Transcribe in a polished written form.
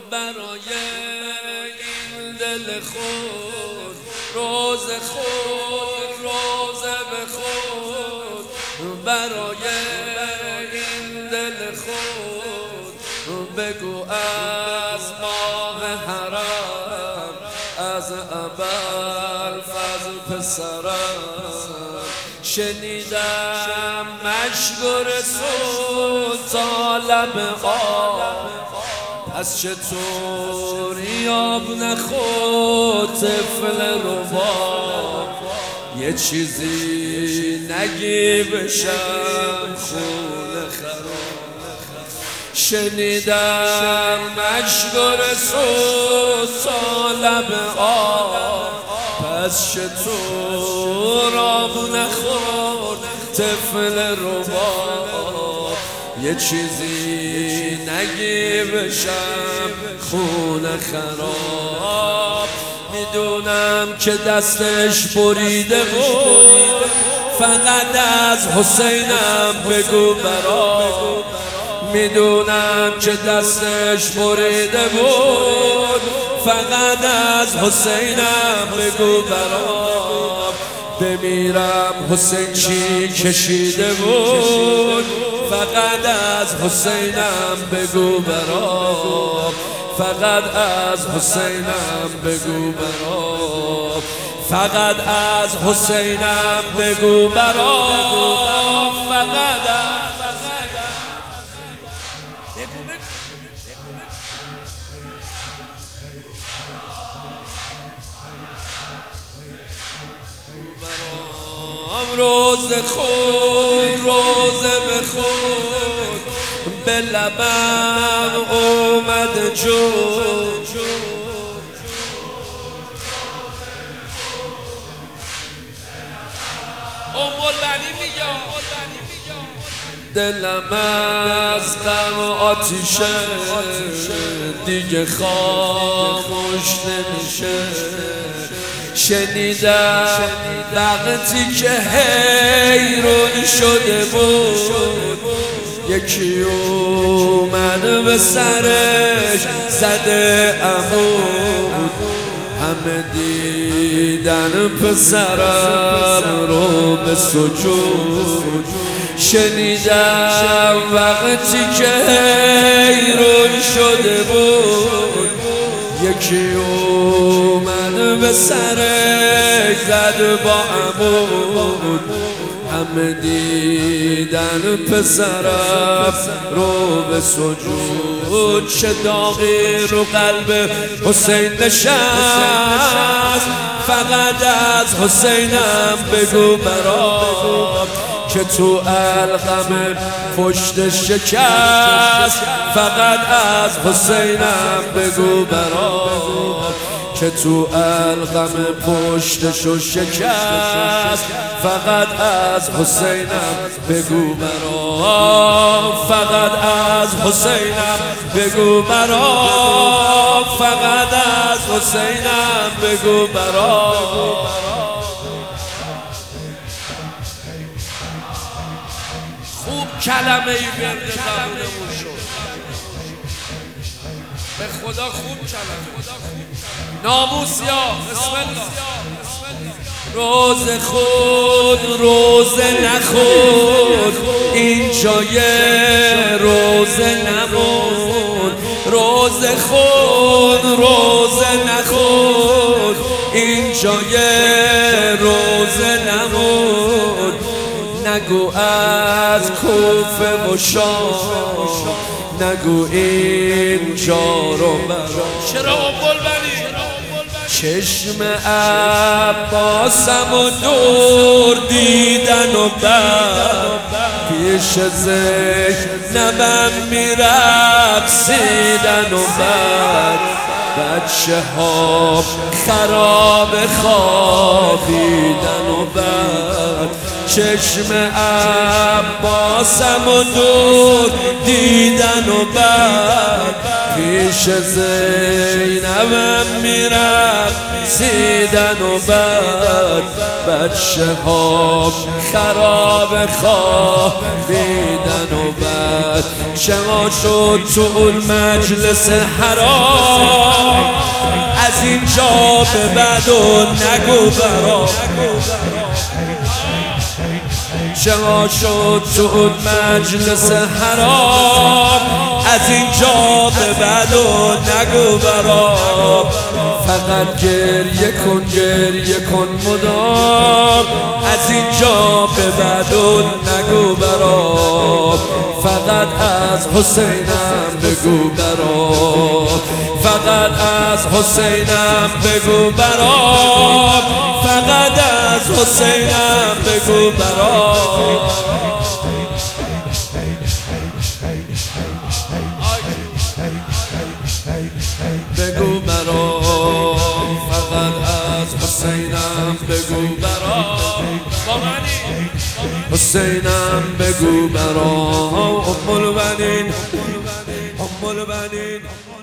برای این دل خود، روز خود روزه به خود، برای این دل خود بگو از ماه حرم، از ابوالفضل پسرم. شنیدم مشک رسول تا لب آب، پس چطور یاب نخود طفل رباب. یه چیزی نگی بشم خون خراب. شنیدم مشک رسول تا لب آب، پس چطور آب نخورد طفل رباب. یه چیزی نگی بشم خون خراب. میدونم که دستش بریده بود، فقط از حسینم بگو برام. میدونم که دستش بریده بود، فقط از حسینم بگو برام. بمیرم حسین چی کشیده بود، فقط از حسینم بگو برام. فقط از حسینم بگو برام. فقط از حسینم بگو برام. فقط روز خود روزه به خود، به لبم اومد جو. دلم از غم آتیشه دیگه خاموش نمیشه. شنیدم وقتی که حیرون شده بود، یکی اومد به سرش زده عمود. همه دیدن پسرم رو به سجود. شنیدم وقتی که حیرون شده بود، یکی اومد به سرش زد با عمود. همه دیدن پسرم رو به سجود. چه داغی رو قلب حسین نشست، فقط از حسینم بگو برام. که تو الغم پشت شکست، فقط از حسینم بگو برام. که تو الغم پشتشو شکست، فقط از حسینم بگو برام. فقط از حسینم بگو برام. فقط از حسینم بگو برام. خوب کلمه ای برده زبونمون شد، به خدا خوب کلمه. ناموس یا بسم الله. روز خود روزه نخود، این جای روزه نمون. روز خود روزه نخود، این جای روزه نمون. نگو از کوفه و شام، نگو این جا رو برام. چرا بلبلی چشم عباسم و دور دیدن و بعد پیش زینبم میرقصیدن و بعد بچه ها خراب خوابیدن و بعد چشم عباسم و دور دیدن و بعد پیش زینبم می‌رقصیدن و بعد بچه ها خراب خوابیدن و بعد شما شد تو اون مجلس حرام از اینجا به بعد و نگو برام شما شد تو اون مجلس حرام از اینجا به بعد و نگو برام فقط گریه کن مدام از اینجا به بعد و نگو برام فقط از حسینم بگو برام فقط از حسینم بگو برام فقط از حسینم بگو برام بگو برام فقط از حسینم بگو برام حسینم بگو برام ام البنین